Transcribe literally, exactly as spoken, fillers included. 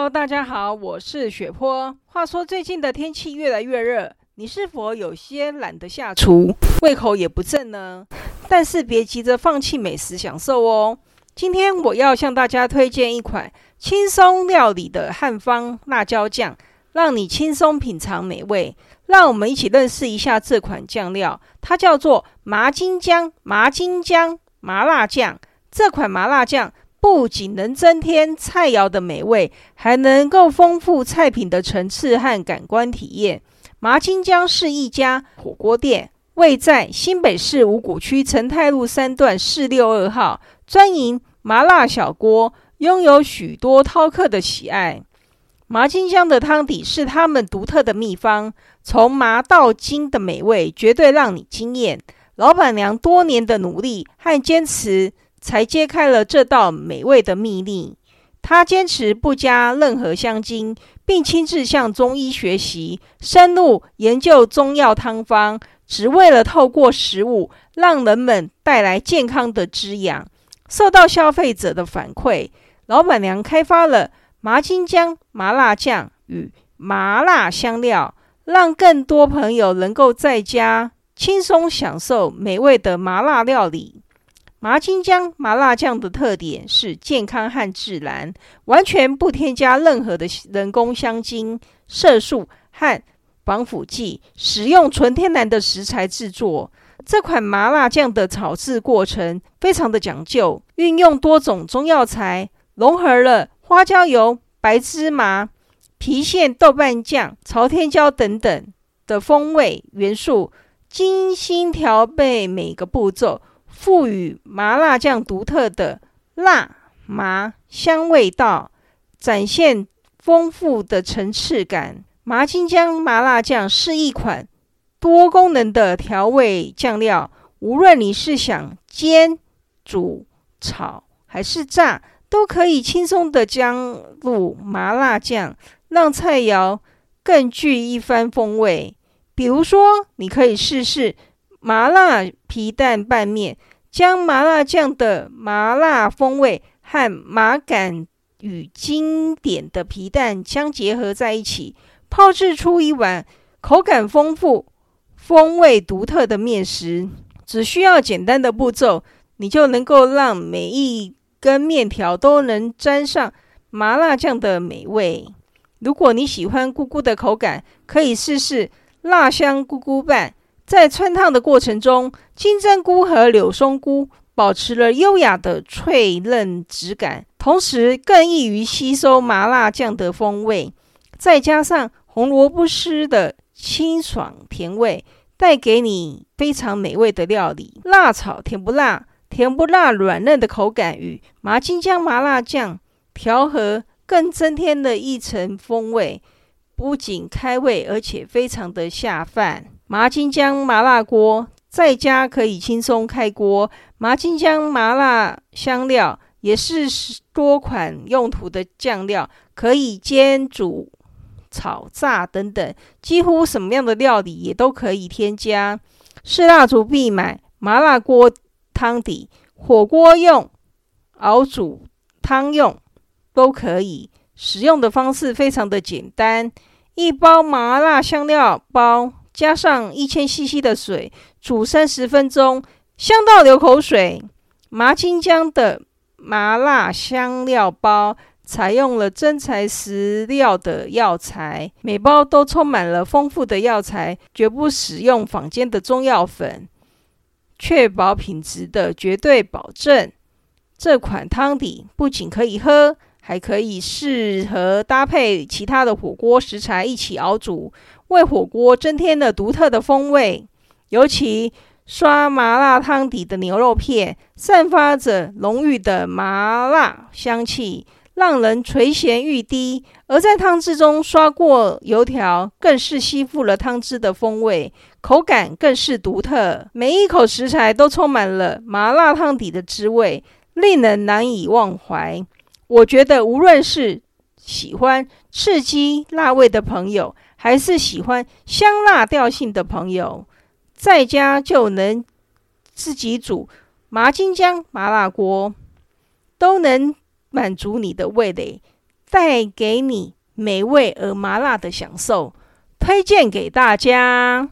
Hello， 大家好，我是雪坡。话说最近的天气越来越热，你是否有些懒得下厨，胃口也不正呢？但是别急着放弃美食享受哦。今天我要向大家推荐一款轻松料理的汉方辣椒酱，让你轻松品尝美味。让我们一起认识一下这款酱料，它叫做麻金姜麻金姜麻辣酱。这款麻辣酱不仅能增添菜肴的美味，还能够丰富菜品的层次和感官体验。麻金姜是一家火锅店，位在新北市五股区成泰路三段四六二号，专营麻辣小锅，拥有许多饕客的喜爱。麻金姜的汤底是他们独特的秘方，从麻到筋的美味绝对让你惊艳。老板娘多年的努力和坚持才揭开了这道美味的秘密。他坚持不加任何香精，并亲自向中医学习，深入研究中药汤方，只为了透过食物让人们带来健康的滋养。受到消费者的反馈，老板娘开发了麻金姜麻辣酱与麻辣香料，让更多朋友能够在家轻松享受美味的麻辣料理。麻金姜麻辣酱的特点是健康和自然，完全不添加任何的人工香精、色素和防腐剂，使用纯天然的食材制作。这款麻辣酱的炒制过程非常的讲究，运用多种中药材，融合了花椒油、白芝麻、郫县豆瓣酱、朝天椒等等的风味元素，精心调配每个步骤，赋予麻辣酱独特的辣、麻、香味道，展现丰富的层次感。麻金姜麻辣酱是一款多功能的调味酱料，无论你是想煎、煮、炒还是炸，都可以轻松的加入麻辣酱，让菜肴更具一番风味。比如说，你可以试试麻辣皮蛋拌面，将麻辣酱的麻辣风味和麻感与经典的皮蛋相结合在一起，炮制出一碗口感丰富、风味独特的面食。只需要简单的步骤，你就能够让每一根面条都能沾上麻辣酱的美味。如果你喜欢菇菇的口感，可以试试辣香菇菇拌。在汆烫的过程中，金针菇和柳松菇保持了优雅的脆嫩质感，同时更易于吸收麻辣酱的风味。再加上红萝卜丝的清爽甜味，带给你非常美味的料理。辣炒甜不辣，甜不辣软嫩的口感与麻金姜麻辣酱调和，更增添了一层风味，不仅开胃，而且非常的下饭。麻金姜麻辣锅在家可以轻松开锅。麻金姜麻辣香料也是多款用途的酱料，可以煎、煮、炒、炸等等，几乎什么样的料理也都可以添加。是辣族必买麻辣锅汤底，火锅用、熬煮汤用都可以。使用的方式非常的简单，一包麻辣香料包加上 一千西西 的水，煮三十分钟，香到流口水。麻金姜的麻辣香料包采用了真材实料的药材，每包都充满了丰富的药材，绝不使用坊间的中药粉，确保品质的绝对保证。这款汤底不仅可以喝，还可以适合搭配其他的火锅食材一起熬煮，为火锅增添了独特的风味。尤其刷麻辣汤底的牛肉片，散发着浓郁的麻辣香气，让人垂涎欲滴。而在汤汁中刷过油条，更是吸附了汤汁的风味，口感更是独特。每一口食材都充满了麻辣汤底的滋味，令人难以忘怀。我觉得无论是喜欢刺激辣味的朋友，还是喜欢香辣调性的朋友，在家就能自己煮麻金姜麻辣锅，都能满足你的味蕾。 带给你美味而麻辣的享受，推荐给大家。